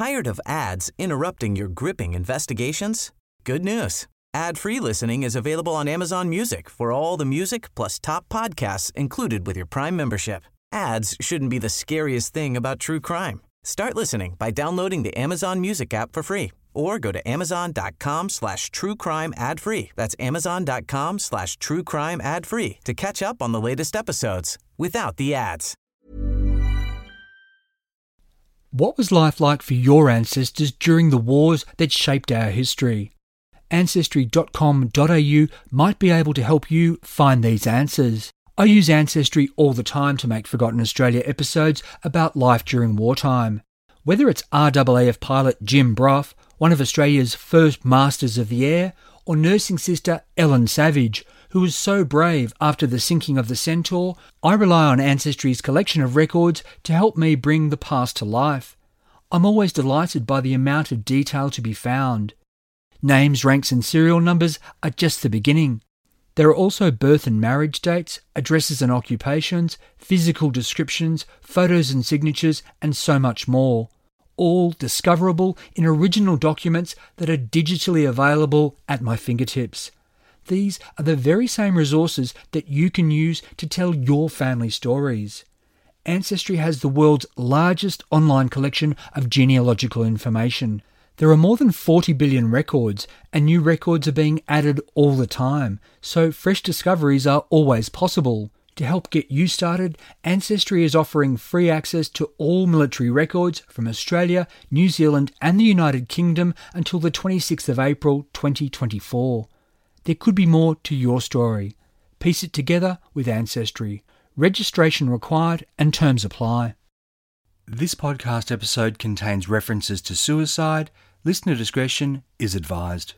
Tired of ads interrupting your gripping investigations? Good news. Ad-free listening is available on Amazon Music for all the music plus top podcasts included with your Prime membership. Ads shouldn't be the scariest thing about true crime. Start listening by downloading the Amazon Music app for free or go to amazon.com/truecrime ad-free. That's amazon.com/truecrime ad-free to catch up on the latest episodes without the ads. What was life like for your ancestors during the wars that shaped our history? Ancestry.com.au might be able to help you find these answers. I use Ancestry all the time to make Forgotten Australia episodes about life during wartime. Whether it's RAAF pilot Jim Brough, one of Australia's first masters of the air, or nursing sister Ellen Savage, who was so brave after the sinking of the Centaur, I rely on Ancestry's collection of records to help me bring the past to life. I'm always delighted by the amount of detail to be found. Names, ranks and serial numbers are just the beginning. There are also birth and marriage dates, addresses and occupations, physical descriptions, photos and signatures, and so much more. All discoverable in original documents that are digitally available at my fingertips. These are the very same resources that you can use to tell your family stories. Ancestry has the world's largest online collection of genealogical information. There are more than 40 billion records, and new records are being added all the time, so fresh discoveries are always possible. To help get you started, Ancestry is offering free access to all military records from Australia, New Zealand and the United Kingdom until the 26th of April 2024. There could be more to your story. Piece it together with Ancestry. Registration required and terms apply. This podcast episode contains references to suicide. Listener discretion is advised.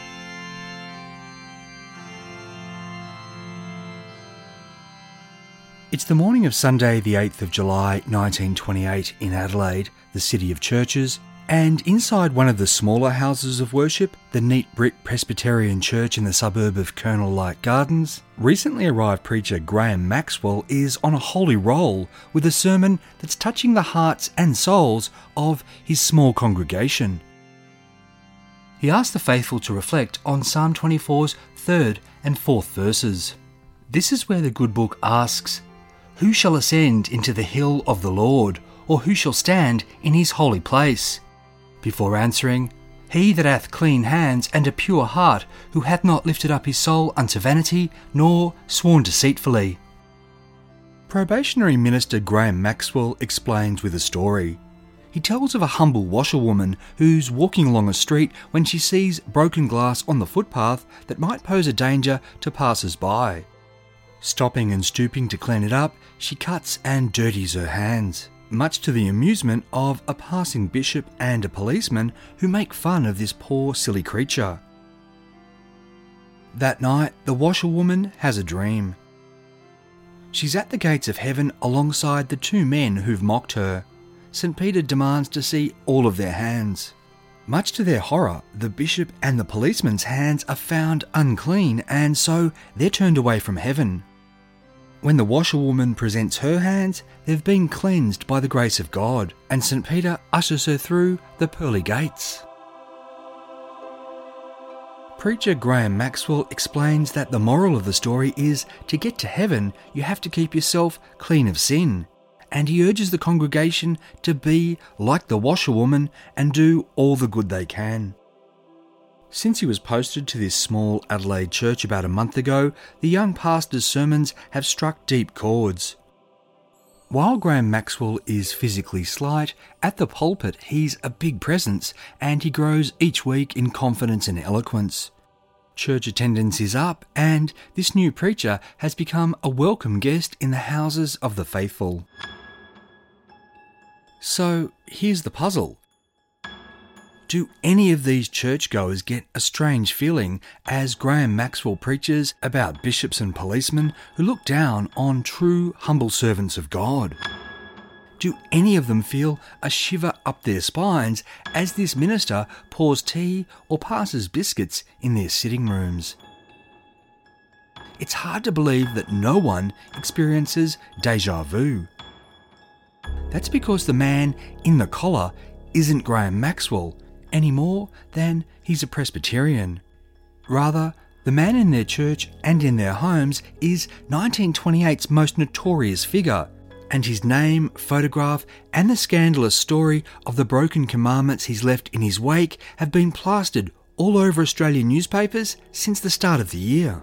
It's the morning of Sunday, the 8th of July 1928 in Adelaide, the city of churches, and inside one of the smaller houses of worship, the neat brick Presbyterian church in the suburb of Colonel Light Gardens, recently arrived preacher Graham Maxwell is on a holy roll with a sermon that's touching the hearts and souls of his small congregation. He asked the faithful to reflect on Psalm 24's 3rd and 4th verses. This is where the good book asks, "Who shall ascend into the hill of the Lord, or who shall stand in his holy place?" Before answering, "He that hath clean hands and a pure heart, who hath not lifted up his soul unto vanity, nor sworn deceitfully." Probationary Minister Graham Maxwell explains with a story. He tells of a humble washerwoman who's walking along a street when she sees broken glass on the footpath that might pose a danger to passers-by. Stopping and stooping to clean it up, she cuts and dirties her hands, much to the amusement of a passing bishop and a policeman who make fun of this poor silly creature. That night, the washerwoman has a dream. She's at the gates of heaven alongside the two men who've mocked her. St. Peter demands to see all of their hands. Much to their horror, the bishop and the policeman's hands are found unclean, and so they're turned away from heaven. When the washerwoman presents her hands, they've been cleansed by the grace of God, and St. Peter ushers her through the pearly gates. Preacher Graham Maxwell explains that the moral of the story is to get to heaven, you have to keep yourself clean of sin. And he urges the congregation to be like the washerwoman and do all the good they can. Since he was posted to this small Adelaide church about a month ago, the young pastor's sermons have struck deep chords. While Graham Maxwell is physically slight, at the pulpit he's a big presence and he grows each week in confidence and eloquence. Church attendance is up and this new preacher has become a welcome guest in the houses of the faithful. So here's the puzzle. Do any of these churchgoers get a strange feeling as Graham Maxwell preaches about bishops and policemen who look down on true humble servants of God? Do any of them feel a shiver up their spines as this minister pours tea or passes biscuits in their sitting rooms? It's hard to believe that no one experiences déjà vu. That's because the man in the collar isn't Graham Maxwell any more than he's a Presbyterian. Rather, the man in their church and in their homes is 1928's most notorious figure, and his name, photograph, and the scandalous story of the broken commandments he's left in his wake have been plastered all over Australian newspapers since the start of the year.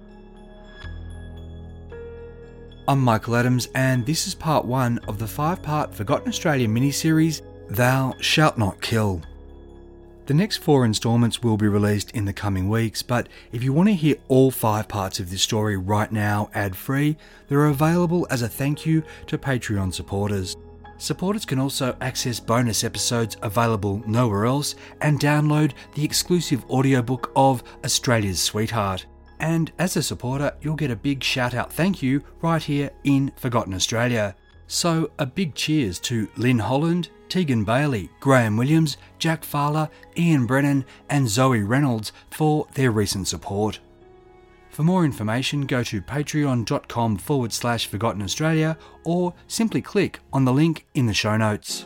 I'm Michael Adams, and this is part 1 of the 5-part Forgotten Australia miniseries, Thou Shalt Not Kill. The next 4 instalments will be released in the coming weeks, but if you want to hear all 5 parts of this story right now ad-free, they're available as a thank you to Patreon supporters. Supporters can also access bonus episodes available nowhere else and download the exclusive audiobook of Australia's Sweetheart. And as a supporter, you'll get a big shout-out thank you right here in Forgotten Australia. So a big cheers to Lynn Holland, Tegan Bailey, Graham Williams, Jack Fowler, Ian Brennan and Zoe Reynolds for their recent support. For more information, go to patreon.com/Forgotten Australia or simply click on the link in the show notes.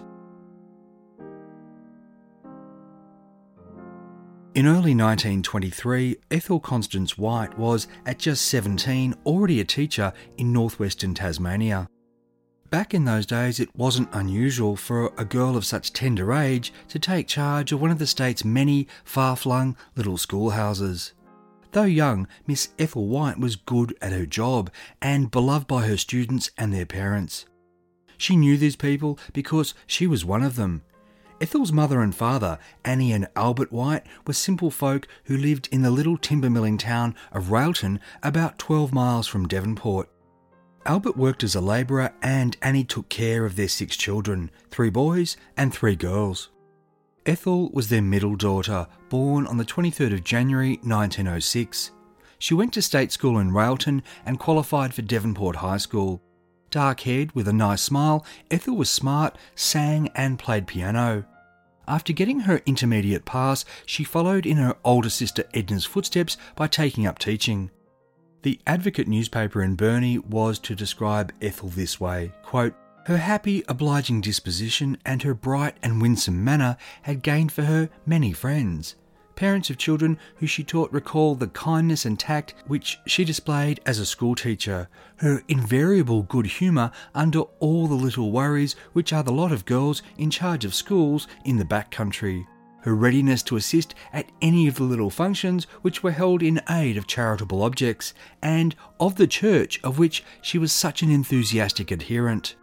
In early 1923, Ethel Constance White was, at just 17, already a teacher in northwestern Tasmania. Back in those days, it wasn't unusual for a girl of such tender age to take charge of one of the state's many far-flung little schoolhouses. Though young, Miss Ethel White was good at her job and beloved by her students and their parents. She knew these people because she was one of them. Ethel's mother and father, Annie and Albert White, were simple folk who lived in the little timber milling town of Railton, about 12 miles from Devonport. Albert worked as a labourer and Annie took care of their 6 children, 3 boys and 3 girls. Ethel was their middle daughter, born on the 23rd of January 1906. She went to state school in Railton and qualified for Devonport High School. Dark-haired with a nice smile, Ethel was smart, sang and played piano. After getting her intermediate pass, she followed in her older sister Edna's footsteps by taking up teaching. The Advocate newspaper in Burnie was to describe Ethel this way, quote, "Her happy, obliging disposition and her bright and winsome manner had gained for her many friends. Parents of children who she taught recall the kindness and tact which she displayed as a schoolteacher, her invariable good humour under all the little worries which are the lot of girls in charge of schools in the back country, her readiness to assist at any of the little functions which were held in aid of charitable objects, and of the church of which she was such an enthusiastic adherent."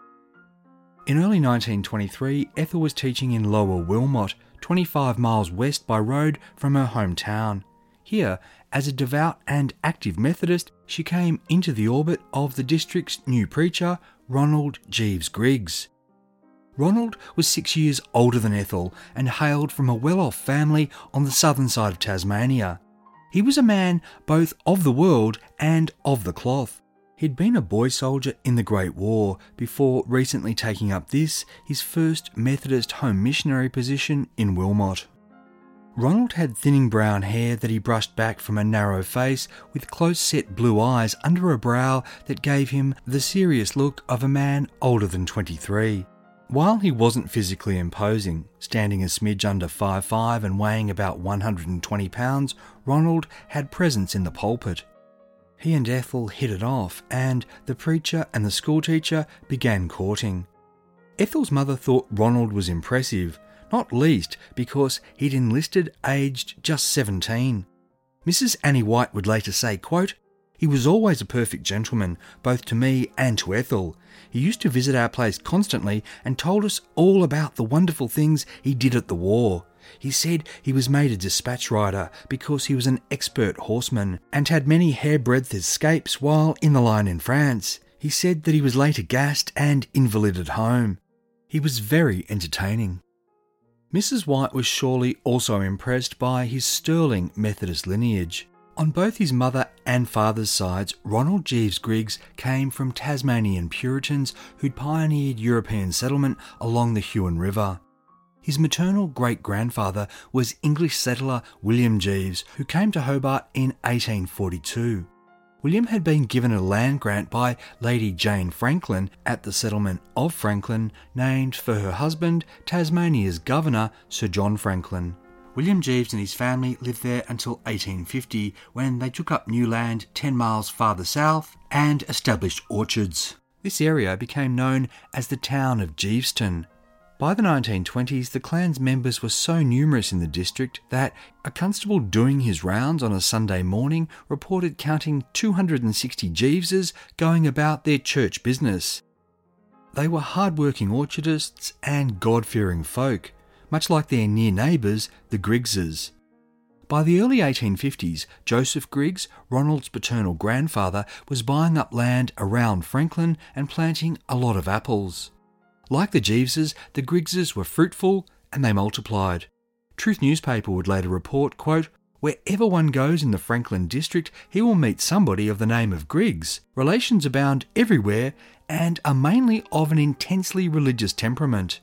In early 1923, Ethel was teaching in Lower Wilmot, 25 miles west by road from her hometown. Here, as a devout and active Methodist, she came into the orbit of the district's new preacher, Ronald Jeeves Griggs. Ronald was 6 years older than Ethel and hailed from a well-off family on the southern side of Tasmania. He was a man both of the world and of the cloth. He'd been a boy soldier in the Great War before recently taking up this, his first Methodist home missionary position in Wilmot. Ronald had thinning brown hair that he brushed back from a narrow face with close-set blue eyes under a brow that gave him the serious look of a man older than 23. While he wasn't physically imposing, standing a smidge under 5'5" and weighing about 120 pounds, Ronald had presence in the pulpit. He and Ethel hit it off, and the preacher and the schoolteacher began courting. Ethel's mother thought Ronald was impressive, not least because he'd enlisted aged just 17. Mrs. Annie White would later say, quote, "He was always a perfect gentleman, both to me and to Ethel. He used to visit our place constantly and told us all about the wonderful things he did at the war. He said he was made a dispatch rider because he was an expert horseman and had many hairbreadth escapes while in the line in France. He said that he was later gassed and invalided home. He was very entertaining." Mrs. White was surely also impressed by his sterling Methodist lineage. On both his mother and father's sides, Ronald Jeeves Griggs came from Tasmanian Puritans who'd pioneered European settlement along the Huon River. His maternal great-grandfather was English settler William Jeeves, who came to Hobart in 1842. William had been given a land grant by Lady Jane Franklin at the settlement of Franklin, named for her husband, Tasmania's governor, Sir John Franklin. William Jeeves and his family lived there until 1850, when they took up new land 10 miles farther south and established orchards. This area became known as the town of Jeeveston. By the 1920s, the clan's members were so numerous in the district that a constable doing his rounds on a Sunday morning reported counting 260 Jeeveses going about their church business. They were hard-working orchardists and God-fearing folk, much like their near neighbours, the Griggses. By the early 1850s, Joseph Griggs, Ronald's paternal grandfather, was buying up land around Franklin and planting a lot of apples. Like the Jeeveses, the Griggses were fruitful and they multiplied. Truth newspaper would later report, quote, "Wherever one goes in the Franklin district, he will meet somebody of the name of Griggs. Relations abound everywhere and are mainly of an intensely religious temperament."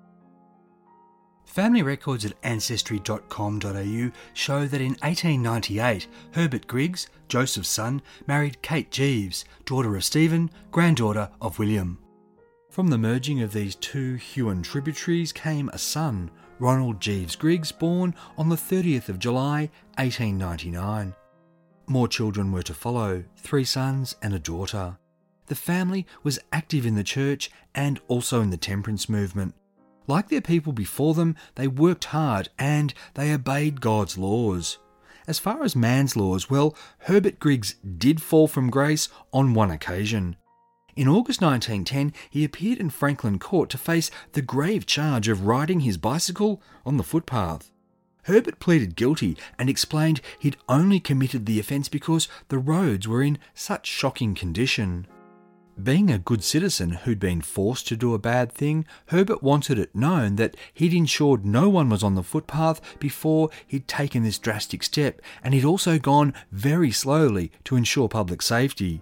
Family records at ancestry.com.au show that in 1898, Herbert Griggs, Joseph's son, married Kate Jeeves, daughter of Stephen, granddaughter of William. From the merging of these two Huon tributaries came a son, Ronald Jeeves Griggs, born on the 30th of July, 1899. More children were to follow, 3 sons and a daughter. The family was active in the church and also in the temperance movement. Like their people before them, they worked hard and they obeyed God's laws. As far as man's laws, well, Herbert Griggs did fall from grace on one occasion. In August 1910, he appeared in Franklin Court to face the grave charge of riding his bicycle on the footpath. Herbert pleaded guilty and explained he'd only committed the offence because the roads were in such shocking condition. Being a good citizen who'd been forced to do a bad thing, Herbert wanted it known that he'd ensured no one was on the footpath before he'd taken this drastic step, and he'd also gone very slowly to ensure public safety.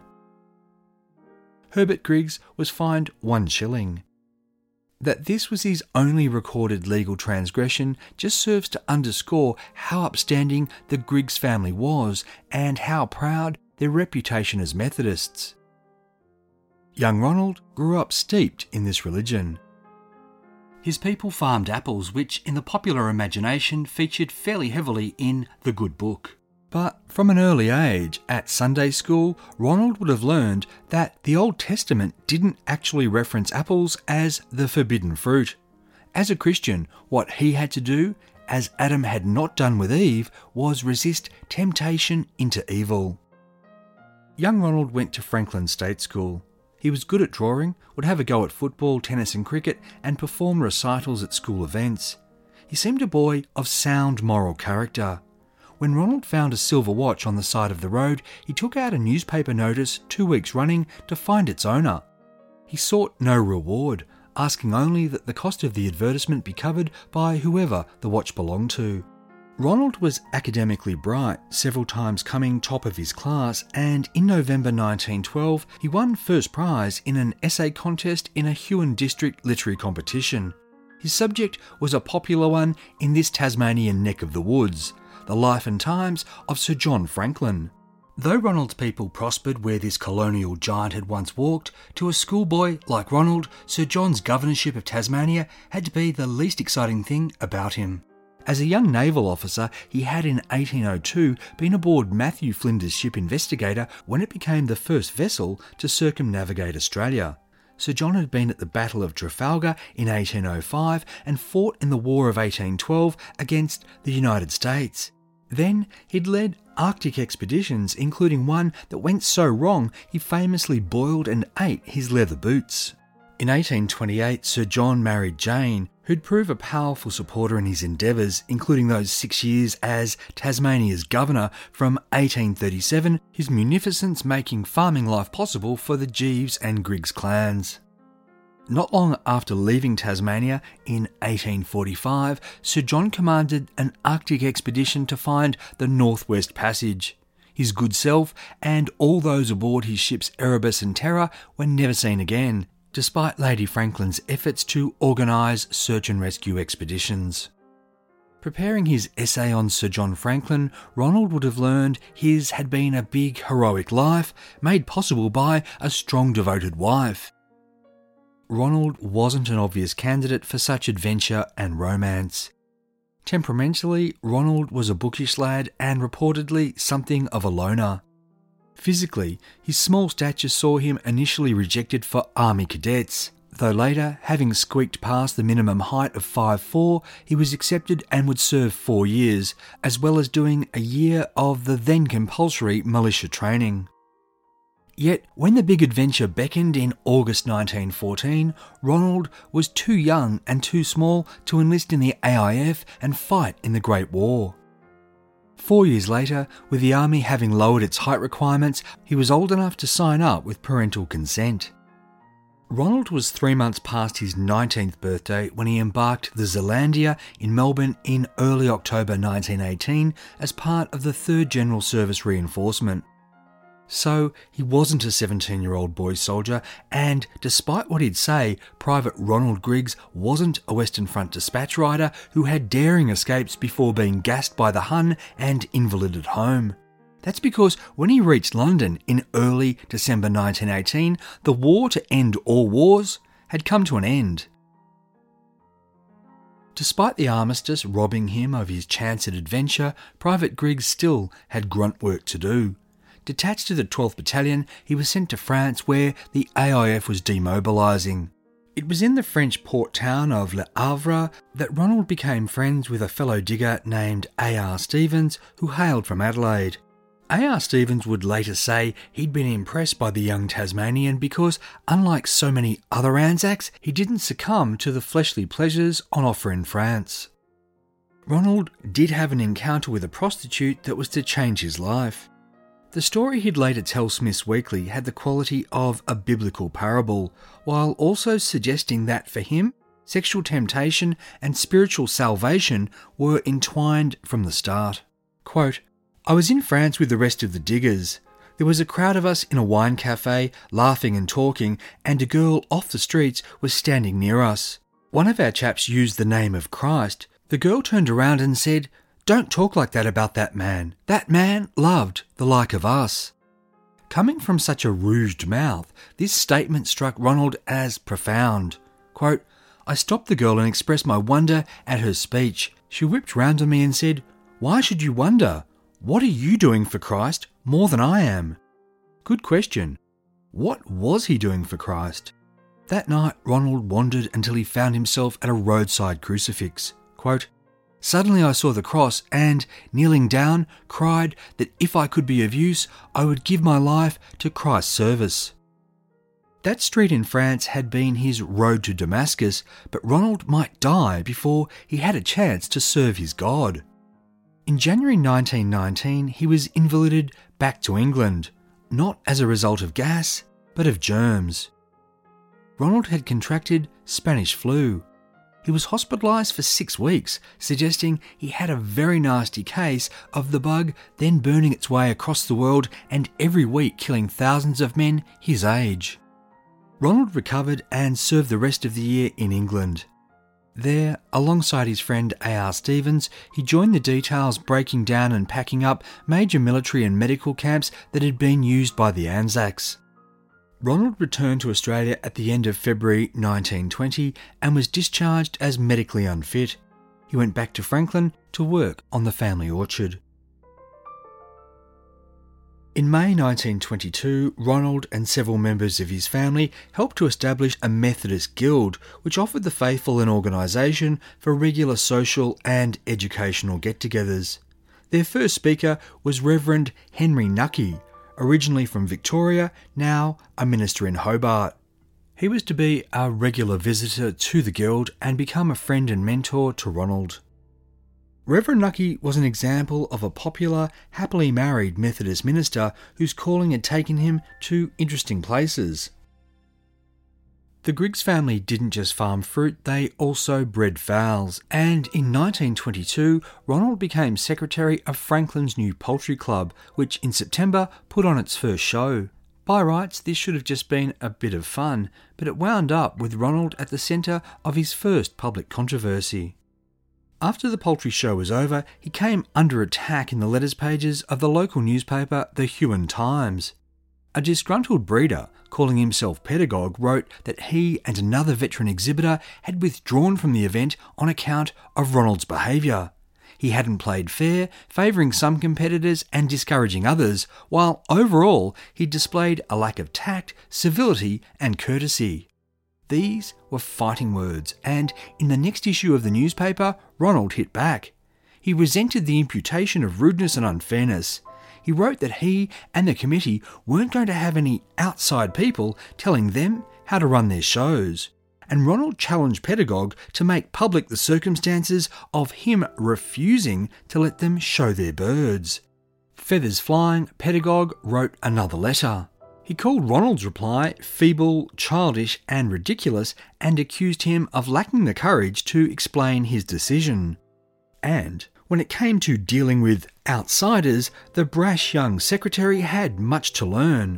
Herbert Griggs was fined 1 shilling. That this was his only recorded legal transgression just serves to underscore how upstanding the Griggs family was and how proud their reputation as Methodists. Young Ronald grew up steeped in this religion. His people farmed apples, which in the popular imagination featured fairly heavily in the Good Book. But from an early age, at Sunday school, Ronald would have learned that the Old Testament didn't actually reference apples as the forbidden fruit. As a Christian, what he had to do, as Adam had not done with Eve, was resist temptation into evil. Young Ronald went to Franklin State School. He was good at drawing, would have a go at football, tennis and cricket, and perform recitals at school events. He seemed a boy of sound moral character. When Ronald found a silver watch on the side of the road, he took out a newspaper notice 2 weeks running to find its owner. He sought no reward, asking only that the cost of the advertisement be covered by whoever the watch belonged to. Ronald was academically bright, several times coming top of his class, and in November 1912 he won first prize in an essay contest in a Huon district literary competition. His subject was a popular one in this Tasmanian neck of the woods, the life and times of Sir John Franklin. Though Ronald's people prospered where this colonial giant had once walked, to a schoolboy like Ronald, Sir John's governorship of Tasmania had to be the least exciting thing about him. As a young naval officer, he had in 1802 been aboard Matthew Flinders' ship Investigator when it became the first vessel to circumnavigate Australia. Sir John had been at the Battle of Trafalgar in 1805 and fought in the War of 1812 against the United States. Then he'd led Arctic expeditions, including one that went so wrong he famously boiled and ate his leather boots. In 1828, Sir John married Jane, who'd prove a powerful supporter in his endeavours, including those 6 years as Tasmania's governor from 1837, his munificence making farming life possible for the Jeeves and Griggs clans. Not long after leaving Tasmania in 1845, Sir John commanded an Arctic expedition to find the Northwest Passage. His good self and all those aboard his ships Erebus and Terror were never seen again, despite Lady Franklin's efforts to organise search and rescue expeditions. Preparing his essay on Sir John Franklin, Ronald would have learned his had been a big, heroic life made possible by a strong, devoted wife. Ronald wasn't an obvious candidate for such adventure and romance. Temperamentally, Ronald was a bookish lad and reportedly something of a loner. Physically, his small stature saw him initially rejected for army cadets, though later, having squeaked past the minimum height of 5'4", he was accepted and would serve 4 years, as well as doing a year of the then compulsory militia training. Yet, when the big adventure beckoned in August 1914, Ronald was too young and too small to enlist in the AIF and fight in the Great War. 4 years later, with the army having lowered its height requirements, he was old enough to sign up with parental consent. Ronald was 3 months past his 19th birthday when he embarked the Zealandia in Melbourne in early October 1918 as part of the 3rd General Service Reinforcement. So, he wasn't a 17-year-old boy soldier, and despite what he'd say, Private Ronald Griggs wasn't a Western Front dispatch rider who had daring escapes before being gassed by the Hun and invalided home. That's because when he reached London in early December 1918, the war to end all wars had come to an end. Despite the armistice robbing him of his chance at adventure, Private Griggs still had grunt work to do. Detached to the 12th Battalion, he was sent to France where the AIF was demobilising. It was in the French port town of Le Havre that Ronald became friends with a fellow digger named A.R. Stevens, who hailed from Adelaide. A.R. Stevens would later say he'd been impressed by the young Tasmanian because, unlike so many other Anzacs, he didn't succumb to the fleshly pleasures on offer in France. Ronald did have an encounter with a prostitute that was to change his life. The story he'd later tell Smith's Weekly had the quality of a biblical parable, while also suggesting that for him, sexual temptation and spiritual salvation were entwined from the start. Quote, "I was in France with the rest of the diggers. There was a crowd of us in a wine cafe, laughing and talking, and a girl off the streets was standing near us. One of our chaps used the name of Christ. The girl turned around and said, 'Don't talk like that about that man. That man loved the like of us.'" Coming from such a rouged mouth, this statement struck Ronald as profound. Quote, "I stopped the girl and expressed my wonder at her speech. She whipped round on me and said, 'Why should you wonder? What are you doing for Christ more than I am?'" Good question. What was he doing for Christ? That night, Ronald wandered until he found himself at a roadside crucifix. Quote, "Suddenly I saw the cross and, kneeling down, cried that if I could be of use, I would give my life to Christ's service." That street in France had been his road to Damascus, but Ronald might die before he had a chance to serve his God. In January 1919, he was invalided back to England, not as a result of gas, but of germs. Ronald had contracted Spanish flu. He was hospitalised for 6 weeks, suggesting he had a very nasty case of the bug then burning its way across the world and every week killing thousands of men his age. Ronald recovered and served the rest of the year in England. There, alongside his friend A.R. Stevens, he joined the details breaking down and packing up major military and medical camps that had been used by the Anzacs. Ronald returned to Australia at the end of February 1920 and was discharged as medically unfit. He went back to Franklin to work on the family orchard. In May 1922, Ronald and several members of his family helped to establish a Methodist guild, which offered the faithful an organisation for regular social and educational get-togethers. Their first speaker was Reverend Henry Nucky, originally from Victoria, now a minister in Hobart. He was to be a regular visitor to the guild and become a friend and mentor to Ronald. Reverend Nucky was an example of a popular, happily married Methodist minister whose calling had taken him to interesting places. The Griggs family didn't just farm fruit, they also bred fowls, and in 1922, Ronald became secretary of Franklin's new poultry club, which in September put on its first show. By rights, this should have just been a bit of fun, but it wound up with Ronald at the centre of his first public controversy. After the poultry show was over, he came under attack in the letters pages of the local newspaper, the Huon Times. A disgruntled breeder, calling himself Pedagogue, wrote that he and another veteran exhibitor had withdrawn from the event on account of Ronald's behaviour. He hadn't played fair, favouring some competitors and discouraging others, while overall he displayed a lack of tact, civility and courtesy. These were fighting words, and in the next issue of the newspaper, Ronald hit back. He resented the imputation of rudeness and unfairness. He wrote that he and the committee weren't going to have any outside people telling them how to run their shows. And Ronald challenged Pedagogue to make public the circumstances of him refusing to let them show their birds. Feathers flying, Pedagogue wrote another letter. He called Ronald's reply feeble, childish and ridiculous and accused him of lacking the courage to explain his decision. And when it came to dealing with outsiders, the brash young secretary had much to learn.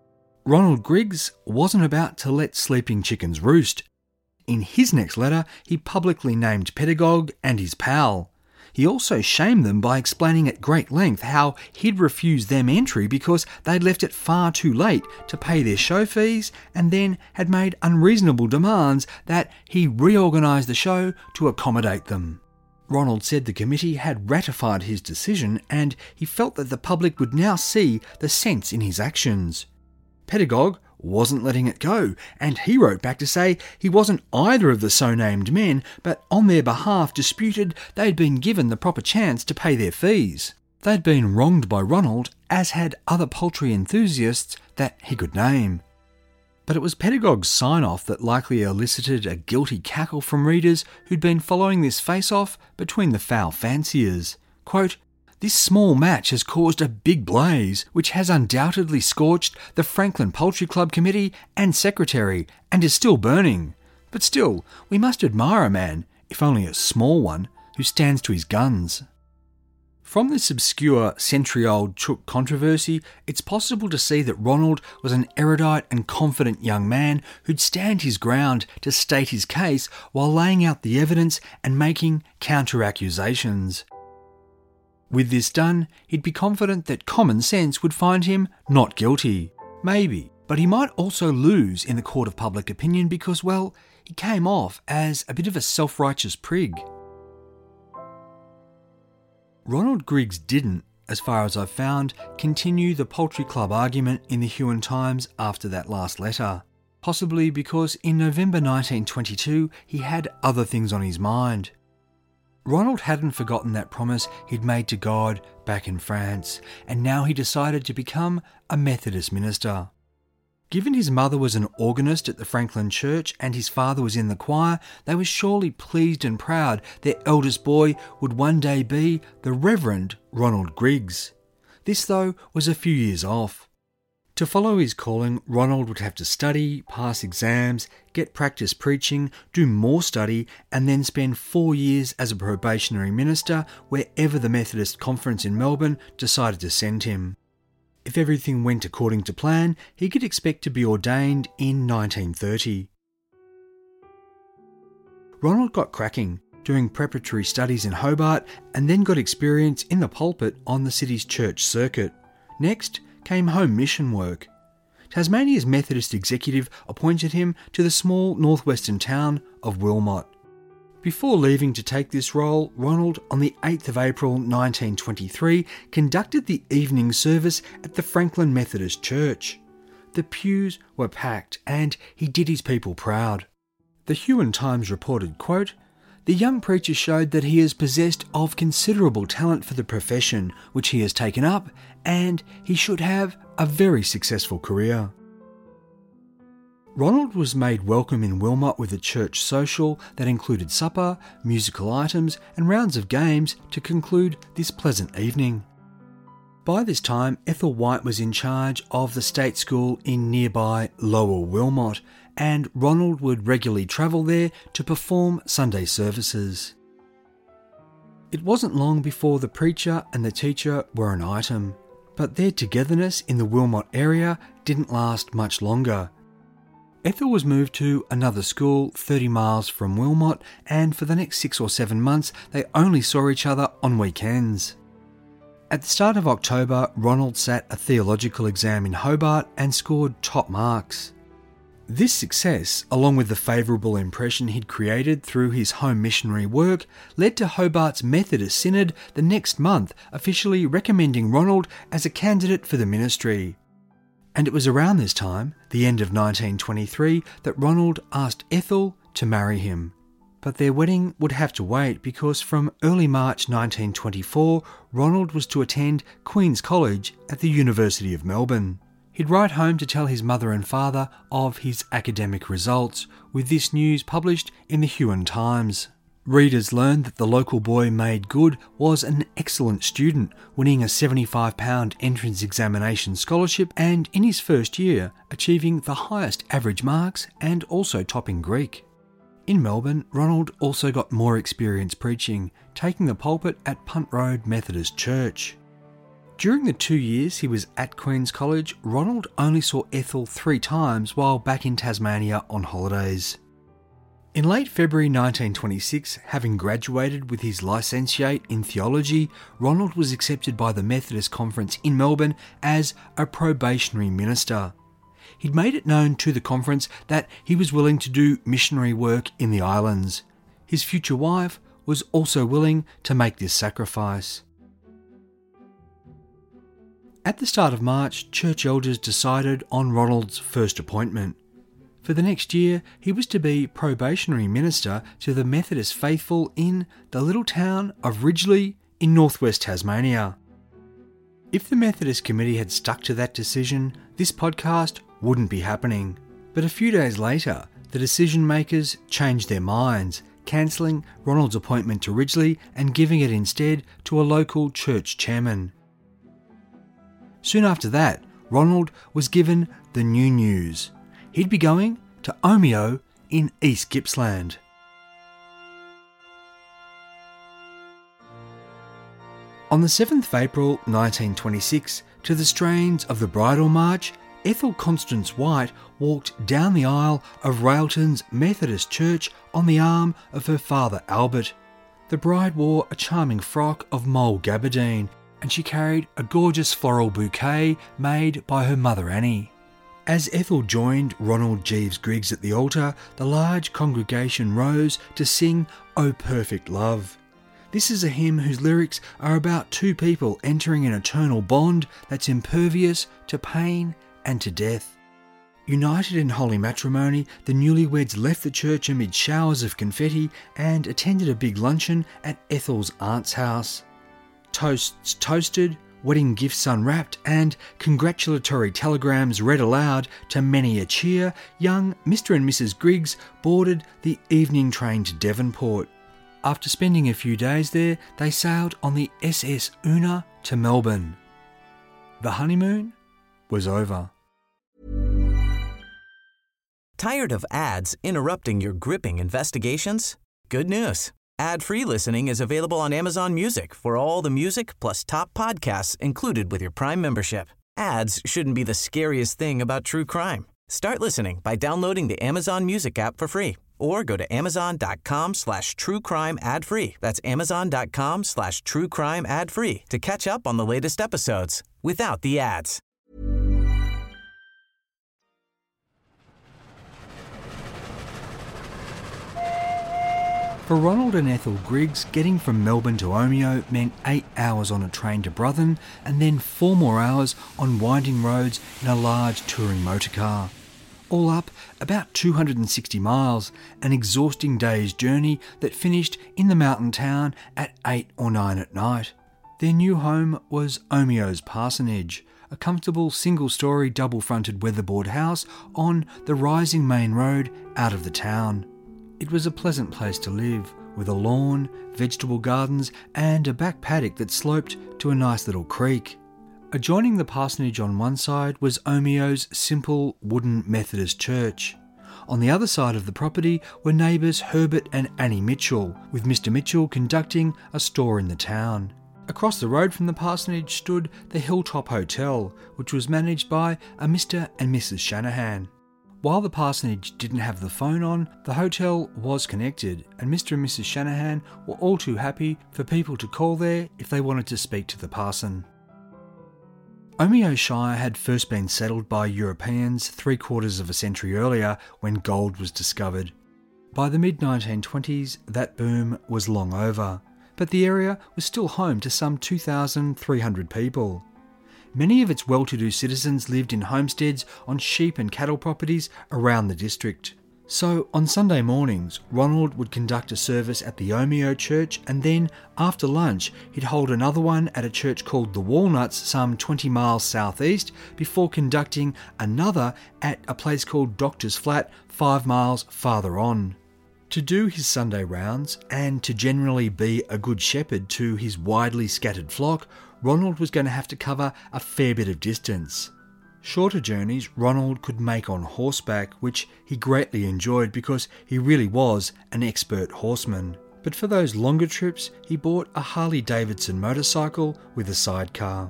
Ronald Griggs wasn't about to let sleeping chickens roost. In his next letter, he publicly named Pedagogue and his pal. He also shamed them by explaining at great length how he'd refused them entry because they'd left it far too late to pay their show fees and then had made unreasonable demands that he reorganise the show to accommodate them. Ronald said the committee had ratified his decision and he felt that the public would now see the sense in his actions. Pedagogue wasn't letting it go, and he wrote back to say he wasn't either of the so-named men, but on their behalf disputed they'd been given the proper chance to pay their fees. They'd been wronged by Ronald, as had other poultry enthusiasts that he could name. But it was Pedagogue's sign-off that likely elicited a guilty cackle from readers who'd been following this face-off between the fowl fanciers. Quote, "This small match has caused a big blaze, which has undoubtedly scorched the Franklin Poultry Club committee and secretary, and is still burning. But still, we must admire a man, if only a small one, who stands to his guns." From this obscure, century-old Chook controversy, it's possible to see that Ronald was an erudite and confident young man who'd stand his ground to state his case while laying out the evidence and making counter-accusations. With this done, he'd be confident that common sense would find him not guilty. Maybe, but he might also lose in the court of public opinion because, well, he came off as a bit of a self-righteous prig. Ronald Griggs didn't, as far as I've found, continue the Poultry Club argument in the Huon Times after that last letter. Possibly because in November 1922 he had other things on his mind. Ronald hadn't forgotten that promise he'd made to God back in France, and now he decided to become a Methodist minister. Given his mother was an organist at the Franklin Church and his father was in the choir, they were surely pleased and proud their eldest boy would one day be the Reverend Ronald Griggs. This, though, was a few years off. To follow his calling, Ronald would have to study, pass exams, get practice preaching, do more study, and then spend 4 years as a probationary minister wherever the Methodist Conference in Melbourne decided to send him. If everything went according to plan, he could expect to be ordained in 1930. Ronald got cracking, doing preparatory studies in Hobart, and then got experience in the pulpit on the city's church circuit. Next came home mission work. Tasmania's Methodist executive appointed him to the small northwestern town of Wilmot. Before leaving to take this role, Ronald, on the 8th of April 1923, conducted the evening service at the Franklin Methodist Church. The pews were packed and he did his people proud. The Huon Times reported, quote, "The young preacher showed that he is possessed of considerable talent for the profession which he has taken up, and he should have a very successful career." Ronald was made welcome in Wilmot with a church social that included supper, musical items and rounds of games to conclude this pleasant evening. By this time, Ethel White was in charge of the state school in nearby Lower Wilmot, and Ronald would regularly travel there to perform Sunday services. It wasn't long before the preacher and the teacher were an item, but their togetherness in the Wilmot area didn't last much longer. Ethel was moved to another school 30 miles from Wilmot, and for the next 6 or 7 months they only saw each other on weekends. At the start of October, Ronald sat a theological exam in Hobart and scored top marks. This success, along with the favourable impression he'd created through his home missionary work, led to Hobart's Methodist Synod the next month officially recommending Ronald as a candidate for the ministry. And it was around this time, the end of 1923, that Ronald asked Ethel to marry him. But their wedding would have to wait because from early March 1924, Ronald was to attend Queen's College at the University of Melbourne. He'd write home to tell his mother and father of his academic results, with this news published in the Huon Times. Readers learned that the local boy made good was an excellent student, winning a £75 entrance examination scholarship and, in his first year, achieving the highest average marks and also topping Greek. In Melbourne, Ronald also got more experience preaching, taking the pulpit at Punt Road Methodist Church. During the 2 years he was at Queen's College, Ronald only saw Ethel 3 times while back in Tasmania on holidays. In late February 1926, having graduated with his licentiate in theology, Ronald was accepted by the Methodist Conference in Melbourne as a probationary minister. He'd made it known to the conference that he was willing to do missionary work in the islands. His future wife was also willing to make this sacrifice. At the start of March, church elders decided on Ronald's first appointment. For the next year, he was to be probationary minister to the Methodist faithful in the little town of Ridgely in northwest Tasmania. If the Methodist Committee had stuck to that decision, this podcast wouldn't be happening. But a few days later, the decision makers changed their minds, cancelling Ronald's appointment to Ridgely and giving it instead to a local church chairman. Soon after that, Ronald was given the new news. He'd be going to Omeo in East Gippsland. On the 7th of April 1926, to the strains of the Bridal March, Ethel Constance White walked down the aisle of Railton's Methodist Church on the arm of her father Albert. The bride wore a charming frock of mole gabardine, and she carried a gorgeous floral bouquet made by her mother Annie. As Ethel joined Ronald Jeeves Griggs at the altar, the large congregation rose to sing "O Perfect Love." This is a hymn whose lyrics are about two people entering an eternal bond that's impervious to pain and to death. United in holy matrimony, the newlyweds left the church amid showers of confetti and attended a big luncheon at Ethel's aunt's house. Toasts toasted, wedding gifts unwrapped, and congratulatory telegrams read aloud to many a cheer, young Mr. and Mrs. Griggs boarded the evening train to Devonport. After spending a few days there, they sailed on the SS Una to Melbourne. The honeymoon was over. Tired of ads interrupting your gripping investigations? Good news. Ad-free listening is available on Amazon Music for all the music plus top podcasts included with your Prime membership. Ads shouldn't be the scariest thing about true crime. Start listening by downloading the Amazon Music app for free or go to amazon.com/truecrime ad-free. That's amazon.com/truecrime ad-free to catch up on the latest episodes without the ads. For Ronald and Ethel Griggs, getting from Melbourne to Omeo meant 8 hours on a train to Brothen and then 4 more hours on winding roads in a large touring motorcar. All up, about 260 miles, an exhausting day's journey that finished in the mountain town at 8 or 9 at night. Their new home was Omeo's parsonage, a comfortable single-storey double-fronted weatherboard house on the rising main road out of the town. It was a pleasant place to live, with a lawn, vegetable gardens and a back paddock that sloped to a nice little creek. Adjoining the parsonage on one side was Omeo's simple wooden Methodist church. On the other side of the property were neighbours Herbert and Annie Mitchell, with Mr. Mitchell conducting a store in the town. Across the road from the parsonage stood the Hilltop Hotel, which was managed by a Mr. and Mrs. Shanahan. While the parsonage didn't have the phone on, the hotel was connected, and Mr. and Mrs. Shanahan were all too happy for people to call there if they wanted to speak to the parson. Omeo Shire had first been settled by Europeans 3/4 of a century earlier when gold was discovered. By the mid-1920s, that boom was long over, but the area was still home to some 2,300 people. Many of its well-to-do citizens lived in homesteads on sheep and cattle properties around the district. So, on Sunday mornings, Ronald would conduct a service at the Omeo Church, and then, after lunch, he'd hold another one at a church called the Walnuts, some 20 miles southeast, before conducting another at a place called Doctor's Flat, 5 miles farther on. To do his Sunday rounds, and to generally be a good shepherd to his widely scattered flock, Ronald was going to have to cover a fair bit of distance. Shorter journeys Ronald could make on horseback, which he greatly enjoyed because he really was an expert horseman. But for those longer trips, he bought a Harley-Davidson motorcycle with a sidecar.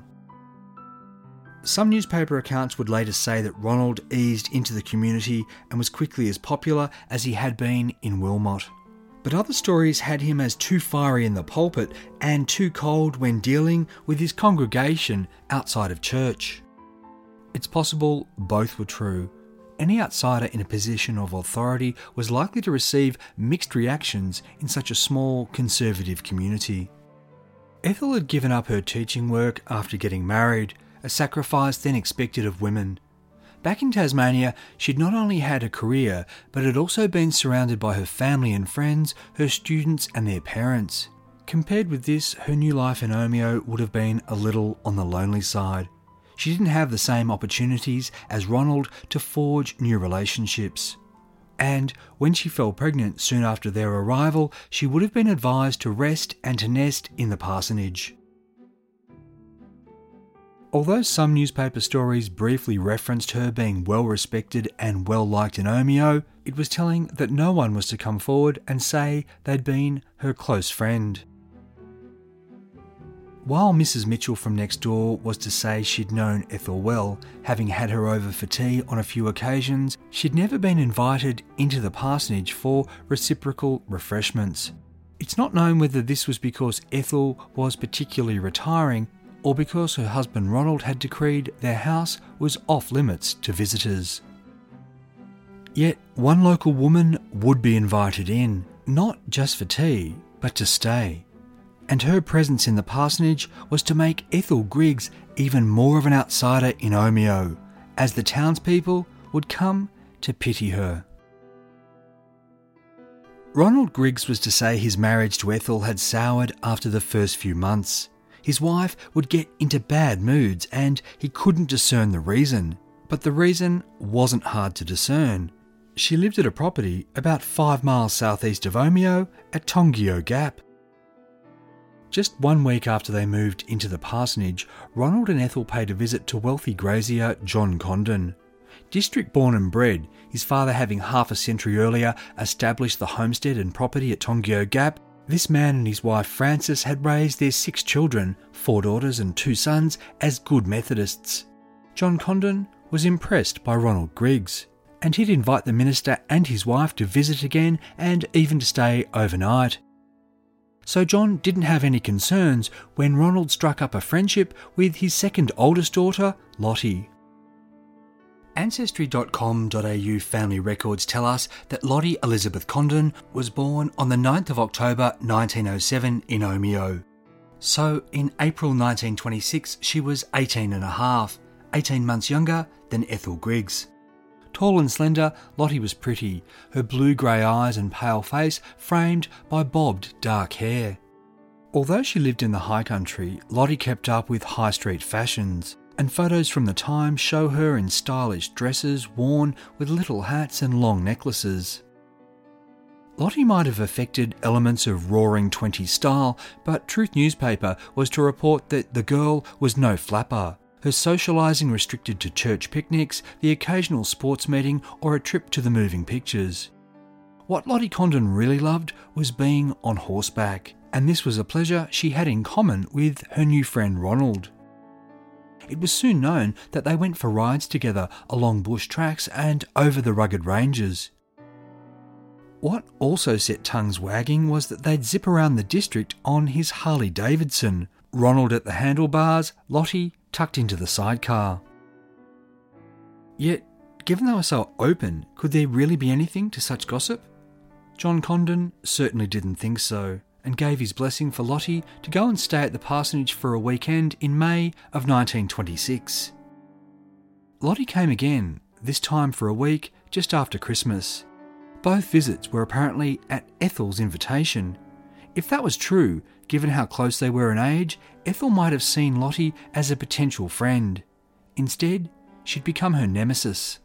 Some newspaper accounts would later say that Ronald eased into the community and was quickly as popular as he had been in Wilmot. But other stories had him as too fiery in the pulpit and too cold when dealing with his congregation outside of church. It's possible both were true. Any outsider in a position of authority was likely to receive mixed reactions in such a small, conservative community. Ethel had given up her teaching work after getting married, a sacrifice then expected of women. Back in Tasmania, she'd not only had a career, but had also been surrounded by her family and friends, her students and their parents. Compared with this, her new life in Omeo would have been a little on the lonely side. She didn't have the same opportunities as Ronald to forge new relationships. And when she fell pregnant soon after their arrival, she would have been advised to rest and to nest in the parsonage. Although some newspaper stories briefly referenced her being well respected and well liked in Omeo, it was telling that no one was to come forward and say they'd been her close friend. While Mrs. Mitchell from next door was to say she'd known Ethel well, having had her over for tea on a few occasions, she'd never been invited into the parsonage for reciprocal refreshments. It's not known whether this was because Ethel was particularly retiring or because her husband Ronald had decreed their house was off limits to visitors. Yet one local woman would be invited in, not just for tea, but to stay. And her presence in the parsonage was to make Ethel Griggs even more of an outsider in Omeo, as the townspeople would come to pity her. Ronald Griggs was to say his marriage to Ethel had soured after the first few months. His wife would get into bad moods and he couldn't discern the reason. But the reason wasn't hard to discern. She lived at a property about 5 miles southeast of Omeo at Tongio Gap. Just 1 week after they moved into the parsonage, Ronald and Ethel paid a visit to wealthy grazier John Condon. District born and bred, his father having half a century earlier established the homestead and property at Tongio Gap, this man and his wife Frances had raised their 6 children, 4 daughters and 2 sons, as good Methodists. John Condon was impressed by Ronald Griggs, and he'd invite the minister and his wife to visit again and even to stay overnight. So John didn't have any concerns when Ronald struck up a friendship with his second oldest daughter, Lottie. Ancestry.com.au family records tell us that Lottie Elizabeth Condon was born on the 9th of October 1907 in Omeo. So in April 1926 she was 18 and a half, 18 months younger than Ethel Griggs. Tall and slender, Lottie was pretty, her blue-grey eyes and pale face framed by bobbed dark hair. Although she lived in the high country, Lottie kept up with high street fashions, and photos from the time show her in stylish dresses worn with little hats and long necklaces. Lottie might have affected elements of Roaring Twenties style, but Truth newspaper was to report that the girl was no flapper, her socialising restricted to church picnics, the occasional sports meeting or a trip to the moving pictures. What Lottie Condon really loved was being on horseback, and this was a pleasure she had in common with her new friend Ronald. it was soon known that they went for rides together along bush tracks and over the rugged ranges. What also set tongues wagging was that they'd zip around the district on his Harley Davidson, Ronald at the handlebars, Lottie tucked into the sidecar. Yet, given they were so open, could there really be anything to such gossip? John Condon certainly didn't think so, and gave his blessing for Lottie to go and stay at the parsonage for a weekend in May of 1926. Lottie came again, this time for a week just after Christmas. Both visits were apparently at Ethel's invitation. If that was true, given how close they were in age, Ethel might have seen Lottie as a potential friend. Instead, she'd become her nemesis.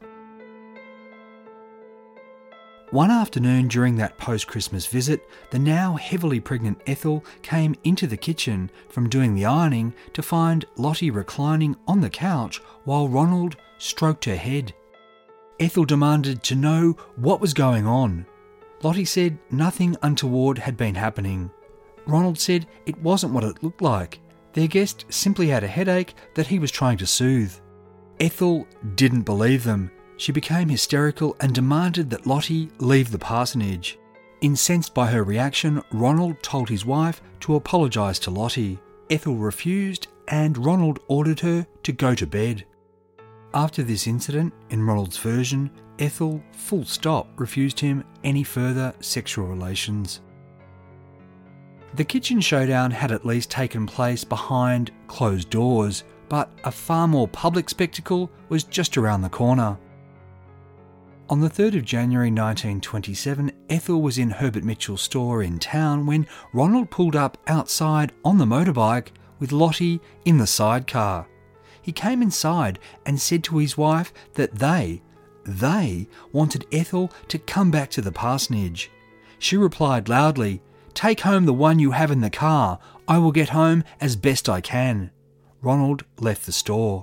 One afternoon during that post-Christmas visit, the now heavily pregnant Ethel came into the kitchen from doing the ironing to find Lottie reclining on the couch while Ronald stroked her head. Ethel demanded to know what was going on. Lottie said nothing untoward had been happening. Ronald said it wasn't what it looked like. Their guest simply had a headache that he was trying to soothe. Ethel didn't believe them. She became hysterical and demanded that Lottie leave the parsonage. Incensed by her reaction, Ronald told his wife to apologise to Lottie. Ethel refused and Ronald ordered her to go to bed. After this incident, in Ronald's version, Ethel, full stop, refused him any further sexual relations. The kitchen showdown had at least taken place behind closed doors, but a far more public spectacle was just around the corner. On the 3rd of January 1927, Ethel was in Herbert Mitchell's store in town when Ronald pulled up outside on the motorbike with Lottie in the sidecar. He came inside and said to his wife that they wanted Ethel to come back to the parsonage. She replied loudly, "Take home the one you have in the car. I will get home as best I can." Ronald left the store.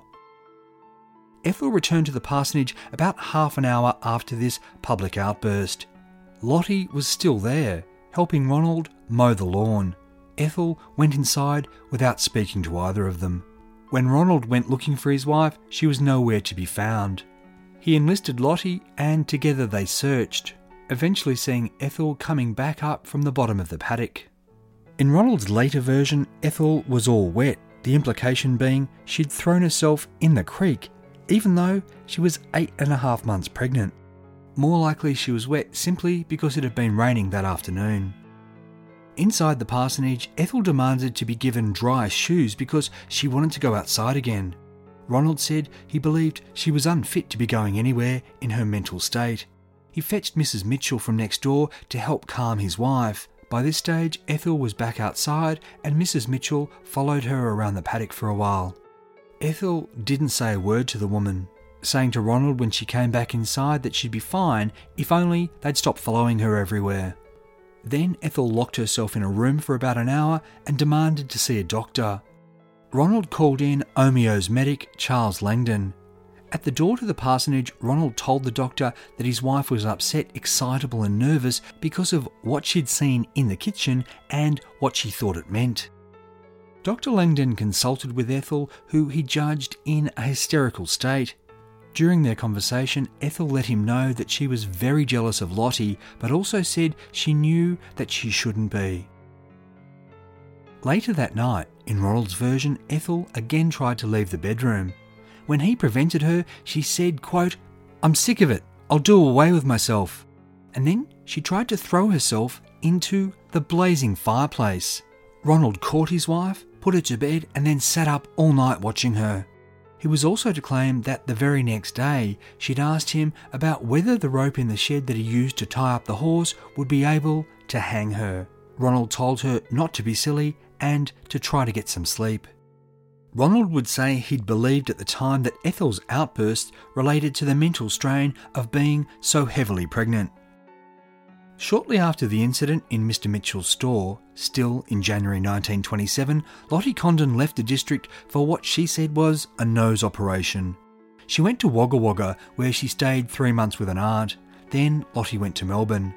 Ethel returned to the parsonage about half an hour after this public outburst. Lottie was still there, helping Ronald mow the lawn. Ethel went inside without speaking to either of them. When Ronald went looking for his wife, she was nowhere to be found. He enlisted Lottie and together they searched, eventually seeing Ethel coming back up from the bottom of the paddock. In Ronald's later version, Ethel was all wet, the implication being she'd thrown herself in the creek, even though she was 8.5 months pregnant. More likely she was wet simply because it had been raining that afternoon. Inside the parsonage, Ethel demanded to be given dry shoes because she wanted to go outside again. Ronald said he believed she was unfit to be going anywhere in her mental state. He fetched Mrs. Mitchell from next door to help calm his wife. By this stage, Ethel was back outside and Mrs. Mitchell followed her around the paddock for a while. Ethel didn't say a word to the woman, saying to Ronald when she came back inside that she'd be fine if only they'd stop following her everywhere. Then Ethel locked herself in a room for about an hour and demanded to see a doctor. Ronald called in Omio's medic, Charles Langdon. At the door to the parsonage, Ronald told the doctor that his wife was upset, excitable and nervous because of what she'd seen in the kitchen and what she thought it meant. Dr. Langdon consulted with Ethel, who he judged in a hysterical state. During their conversation, Ethel let him know that she was very jealous of Lottie, but also said she knew that she shouldn't be. Later that night, in Ronald's version, Ethel again tried to leave the bedroom. When he prevented her, she said, quote, "I'm sick of it. I'll do away with myself." And then she tried to throw herself into the blazing fireplace. Ronald caught his wife, put her to bed, and then sat up all night watching her. He was also to claim that the very next day she'd asked him about whether the rope in the shed that he used to tie up the horse would be able to hang her. Ronald told her not to be silly and to try to get some sleep. Ronald would say he'd believed at the time that Ethel's outbursts related to the mental strain of being so heavily pregnant. Shortly after the incident in Mr. Mitchell's store, still in January 1927, Lottie Condon left the district for what she said was a nose operation. She went to Wagga Wagga, where she stayed 3 months with an aunt. Then Lottie went to Melbourne.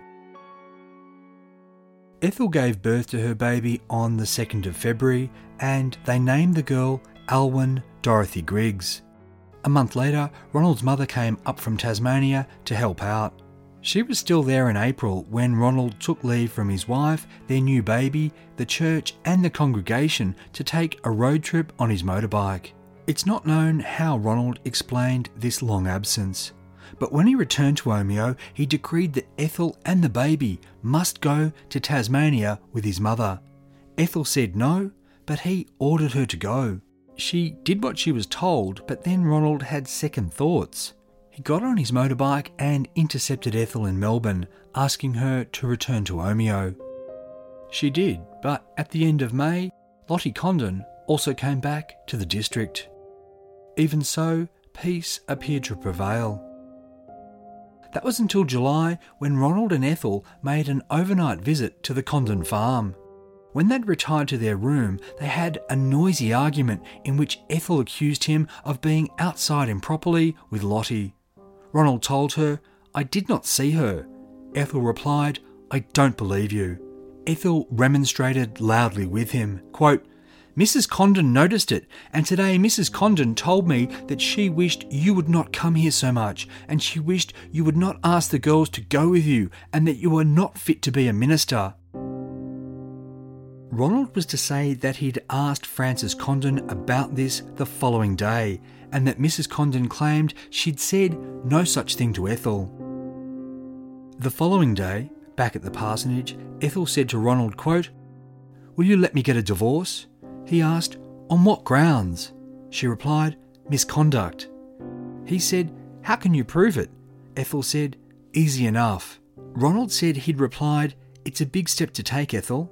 Ethel gave birth to her baby on the 2nd of February, and they named the girl Alwyn Dorothy Griggs. A month later, Ronald's mother came up from Tasmania to help out. She was still there in April when Ronald took leave from his wife, their new baby, the church and the congregation to take a road trip on his motorbike. It's not known how Ronald explained this long absence, but when he returned to Omeo, he decreed that Ethel and the baby must go to Tasmania with his mother. Ethel said no, but he ordered her to go. She did what she was told, but then Ronald had second thoughts. He got on his motorbike and intercepted Ethel in Melbourne, asking her to return to Omeo. She did, but at the end of May, Lottie Condon also came back to the district. Even so, peace appeared to prevail. That was until July when Ronald and Ethel made an overnight visit to the Condon farm. When they'd retired to their room, they had a noisy argument in which Ethel accused him of being outside improperly with Lottie. Ronald told her, "I did not see her." Ethel replied, "I don't believe you." Ethel remonstrated loudly with him, quote, "Mrs. Condon noticed it, and today Mrs. Condon told me that she wished you would not come here so much, and she wished you would not ask the girls to go with you, and that you are not fit to be a minister." Ronald was to say that he'd asked Frances Condon about this the following day, and that Mrs. Condon claimed she'd said no such thing to Ethel. The following day, back at the parsonage, Ethel said to Ronald, quote, "Will you let me get a divorce?" He asked, "On what grounds?" She replied, "Misconduct." He said, "How can you prove it?" Ethel said, "Easy enough." Ronald said he'd replied, "It's a big step to take, Ethel."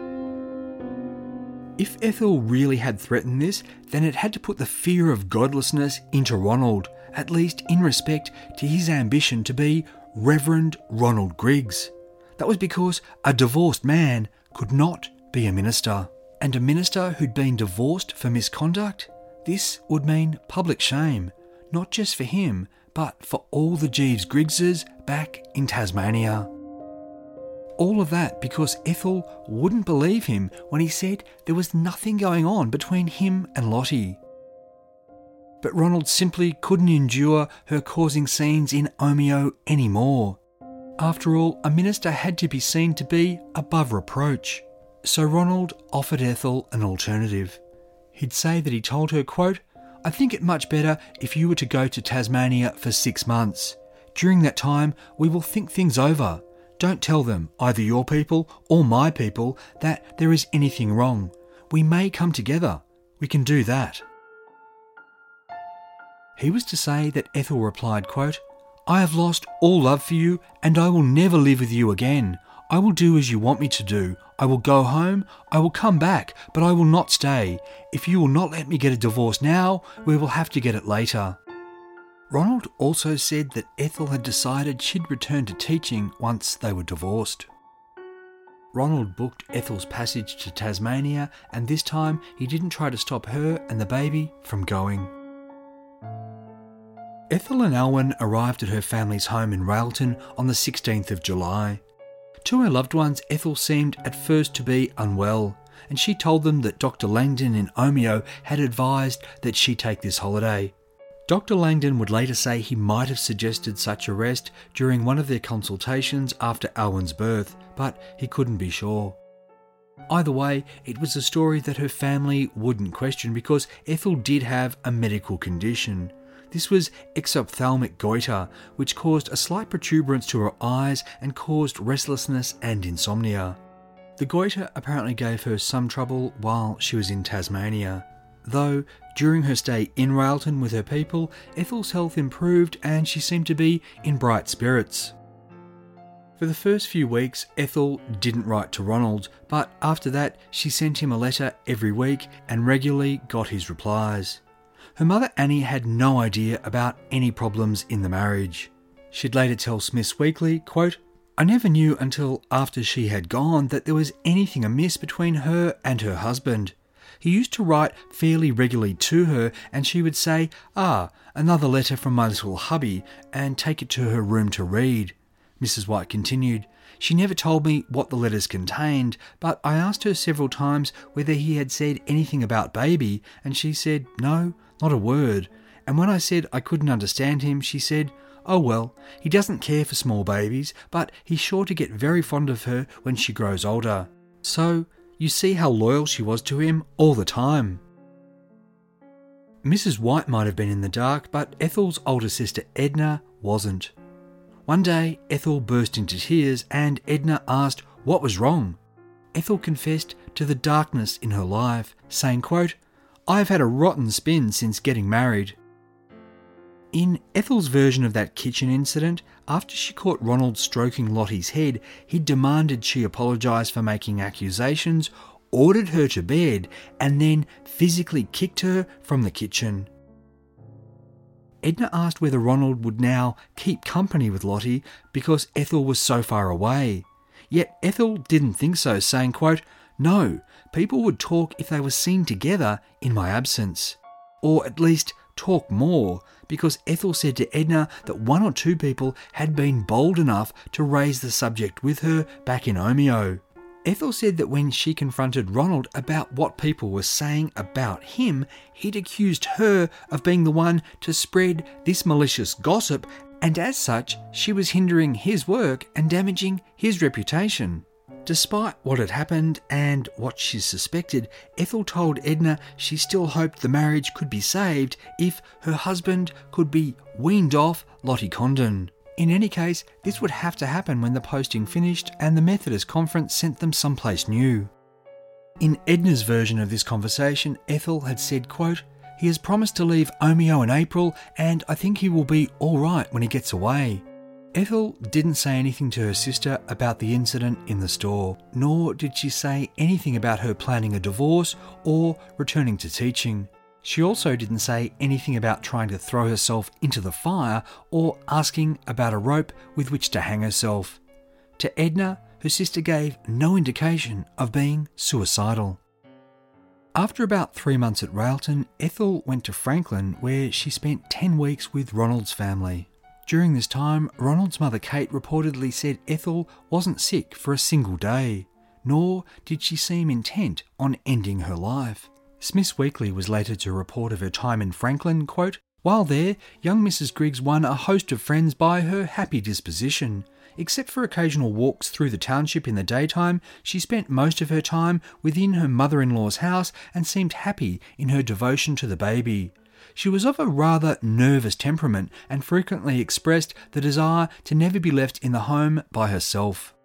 If Ethel really had threatened this, then it had to put the fear of godlessness into Ronald, at least in respect to his ambition to be Reverend Ronald Griggs. That was because a divorced man could not be a minister. And a minister who'd been divorced for misconduct? This would mean public shame, not just for him, but for all the Jeeves Griggses back in Tasmania. All of that because Ethel wouldn't believe him when he said there was nothing going on between him and Lottie. But Ronald simply couldn't endure her causing scenes in Omeo anymore. After all, a minister had to be seen to be above reproach. So Ronald offered Ethel an alternative. He'd say that he told her, quote, "I think it much better if you were to go to Tasmania for 6 months. During that time, we will think things over. Don't tell them, either your people or my people, that there is anything wrong. We may come together. We can do that." He was to say that Ethel replied, quote, "I have lost all love for you and I will never live with you again. I will do as you want me to do. I will go home, I will come back, but I will not stay. If you will not let me get a divorce now, we will have to get it later." Ronald also said that Ethel had decided she'd return to teaching once they were divorced. Ronald booked Ethel's passage to Tasmania, and this time he didn't try to stop her and the baby from going. Ethel and Alwyn arrived at her family's home in Railton on the 16th of July. To her loved ones, Ethel seemed at first to be unwell, and she told them that Dr. Langdon in Omeo had advised that she take this holiday. Dr. Langdon would later say he might have suggested such a rest during one of their consultations after Alwyn's birth, but he couldn't be sure. Either way, it was a story that her family wouldn't question because Ethel did have a medical condition. This was exophthalmic goiter, which caused a slight protuberance to her eyes and caused restlessness and insomnia. The goiter apparently gave her some trouble while she was in Tasmania. Though, during her stay in Railton with her people, Ethel's health improved and she seemed to be in bright spirits. For the first few weeks, Ethel didn't write to Ronald, but after that she sent him a letter every week and regularly got his replies. Her mother Annie had no idea about any problems in the marriage. She'd later tell Smith's Weekly, quote, "I never knew until after she had gone that there was anything amiss between her and her husband. He used to write fairly regularly to her and she would say, 'Ah, another letter from my little hubby,' and take it to her room to read. Mrs. White continued. She never told me what the letters contained, but I asked her several times whether he had said anything about baby, and she said, no, not a word. And when I said I couldn't understand him, she said, oh well, he doesn't care for small babies, but he's sure to get very fond of her when she grows older. So, you see how loyal she was to him all the time. Mrs. White might have been in the dark, but Ethel's older sister Edna wasn't. One day, Ethel burst into tears and Edna asked what was wrong. Ethel confessed to the darkness in her life, saying, quote, I've had a rotten spin since getting married. In Ethel's version of that kitchen incident, after she caught Ronald stroking Lottie's head, he demanded she apologise for making accusations, ordered her to bed, and then physically kicked her from the kitchen. Edna asked whether Ronald would now keep company with Lottie because Ethel was so far away. Yet Ethel didn't think so, saying, quote, no, people would talk if they were seen together in my absence. Or at least talk more, because Ethel said to Edna that one or two people had been bold enough to raise the subject with her back in Omeo. Ethel said that when she confronted Ronald about what people were saying about him, he'd accused her of being the one to spread this malicious gossip, and as such, she was hindering his work and damaging his reputation. Despite what had happened and what she suspected, Ethel told Edna she still hoped the marriage could be saved if her husband could be weaned off Lottie Condon. In any case, this would have to happen when the posting finished and the Methodist Conference sent them someplace new. In Edna's version of this conversation, Ethel had said, quote, he has promised to leave Omeo in April and I think he will be all right when he gets away. Ethel didn't say anything to her sister about the incident in the store, nor did she say anything about her planning a divorce or returning to teaching. She also didn't say anything about trying to throw herself into the fire or asking about a rope with which to hang herself. To Edna, her sister gave no indication of being suicidal. After about 3 months at Railton, Ethel went to Franklin, where she spent 10 weeks with Ronald's family. During this time, Ronald's mother Kate reportedly said Ethel wasn't sick for a single day, nor did she seem intent on ending her life. Smith's Weekly was later to report of her time in Franklin, quote, while there, young Mrs. Griggs won a host of friends by her happy disposition. Except for occasional walks through the township in the daytime, she spent most of her time within her mother-in-law's house and seemed happy in her devotion to the baby. She was of a rather nervous temperament and frequently expressed the desire to never be left in the home by herself.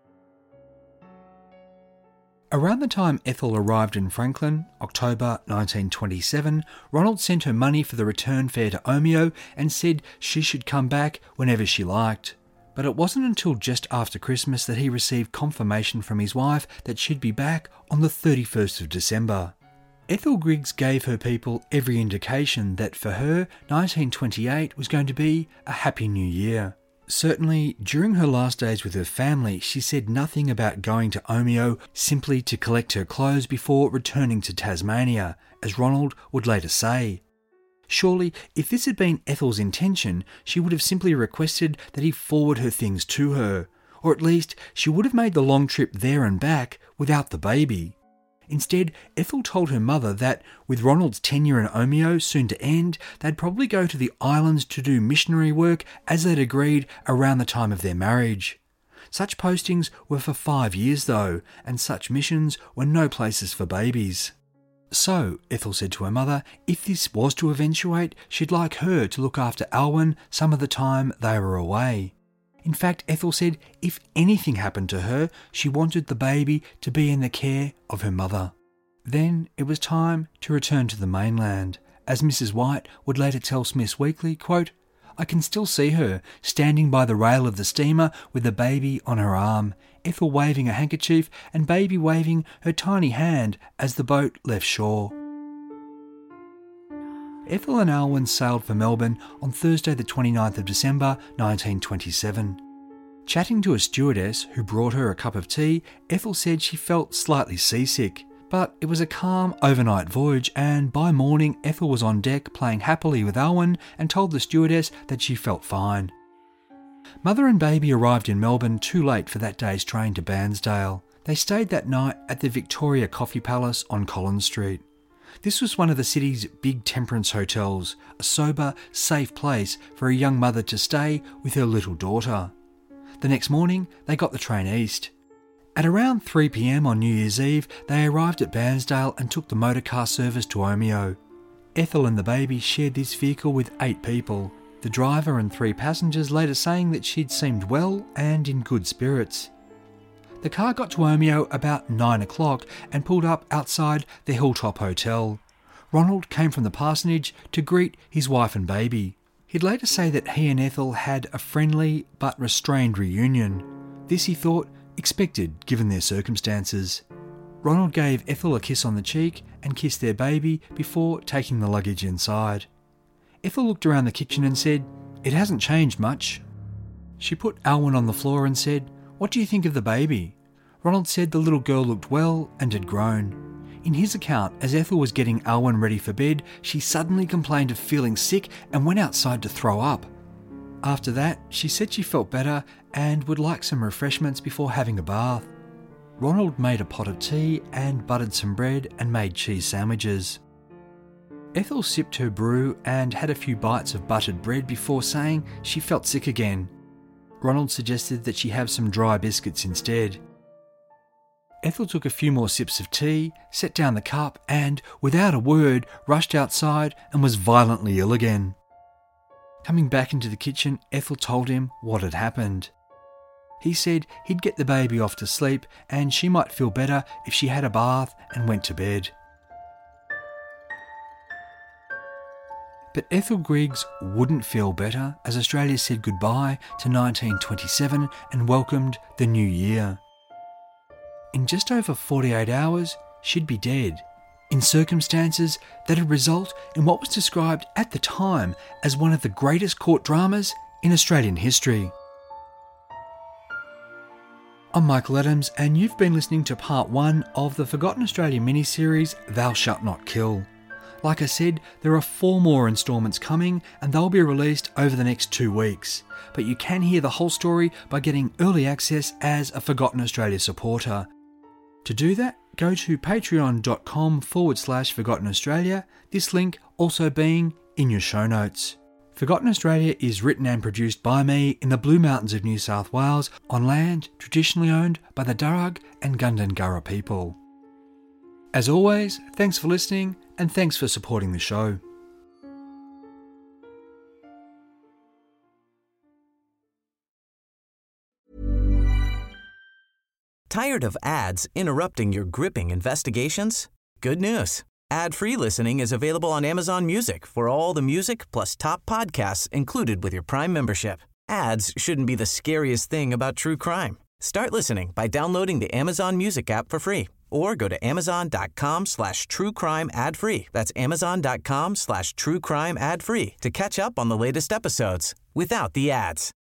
Around the time Ethel arrived in Franklin, October 1927, Ronald sent her money for the return fare to Omeo and said she should come back whenever she liked. But it wasn't until just after Christmas that he received confirmation from his wife that she'd be back on the 31st of December. Ethel Griggs gave her people every indication that for her, 1928 was going to be a happy new year. Certainly, during her last days with her family, she said nothing about going to Omeo simply to collect her clothes before returning to Tasmania, as Ronald would later say. Surely, if this had been Ethel's intention, she would have simply requested that he forward her things to her, or at least she would have made the long trip there and back without the baby. Instead, Ethel told her mother that, with Ronald's tenure in Omeo soon to end, they'd probably go to the islands to do missionary work as they'd agreed around the time of their marriage. Such postings were for 5 years though, and such missions were no places for babies. So, Ethel said to her mother, if this was to eventuate, she'd like her to look after Alwyn some of the time they were away. In fact, Ethel said if anything happened to her, she wanted the baby to be in the care of her mother. Then it was time to return to the mainland. As Mrs. White would later tell Smith's Weekly, quote, I can still see her standing by the rail of the steamer with the baby on her arm, Ethel waving a handkerchief and baby waving her tiny hand as the boat left shore. Ethel and Alwyn sailed for Melbourne on Thursday the 29th of December 1927. Chatting to a stewardess who brought her a cup of tea, Ethel said she felt slightly seasick, but it was a calm overnight voyage and by morning Ethel was on deck playing happily with Alwyn and told the stewardess that she felt fine. Mother and baby arrived in Melbourne too late for that day's train to Bairnsdale. They stayed that night at the Victoria Coffee Palace on Collins Street. This was one of the city's big temperance hotels, a sober, safe place for a young mother to stay with her little daughter. The next morning, they got the train east. At around 3 p.m. on New Year's Eve, they arrived at Bairnsdale and took the motorcar service to Omeo. Ethel and the baby shared this vehicle with 8 people, the driver and 3 passengers later saying that she'd seemed well and in good spirits. The car got to Omeo about 9 o'clock and pulled up outside the Hilltop Hotel. Ronald came from the parsonage to greet his wife and baby. He'd later say that he and Ethel had a friendly but restrained reunion. This, he thought, expected given their circumstances. Ronald gave Ethel a kiss on the cheek and kissed their baby before taking the luggage inside. Ethel looked around the kitchen and said, "It hasn't changed much." She put Alwyn on the floor and said, "What do you think of the baby?" Ronald said the little girl looked well and had grown. In his account, as Ethel was getting Alwyn ready for bed, she suddenly complained of feeling sick and went outside to throw up. After that, she said she felt better and would like some refreshments before having a bath. Ronald made a pot of tea and buttered some bread and made cheese sandwiches. Ethel sipped her brew and had a few bites of buttered bread before saying she felt sick again. Ronald suggested that she have some dry biscuits instead. Ethel took a few more sips of tea, set down the cup and, without a word, rushed outside and was violently ill again. Coming back into the kitchen, Ethel told him what had happened. He said he'd get the baby off to sleep and she might feel better if she had a bath and went to bed. But Ethel Griggs wouldn't feel better as Australia said goodbye to 1927 and welcomed the new year. In just over 48 hours, she'd be dead, in circumstances that'd result in what was described at the time as one of the greatest court dramas in Australian history. I'm Michael Adams and you've been listening to part 1 of the Forgotten Australia miniseries Thou Shalt Not Kill. Like I said, there are 4 more instalments coming and they'll be released over the next 2 weeks. But you can hear the whole story by getting early access as a Forgotten Australia supporter. To do that, go to patreon.com/Forgotten Australia, this link also being in your show notes. Forgotten Australia is written and produced by me in the Blue Mountains of New South Wales on land traditionally owned by the Darug and Gundungurra people. As always, thanks for listening and thanks for supporting the show. Tired of ads interrupting your gripping investigations? Good news. Ad-free listening is available on Amazon Music for all the music plus top podcasts included with your Prime membership. Ads shouldn't be the scariest thing about true crime. Start listening by downloading the Amazon Music app for free or go to amazon.com/truecrime ad-free. That's amazon.com/truecrime ad-free to catch up on the latest episodes without the ads.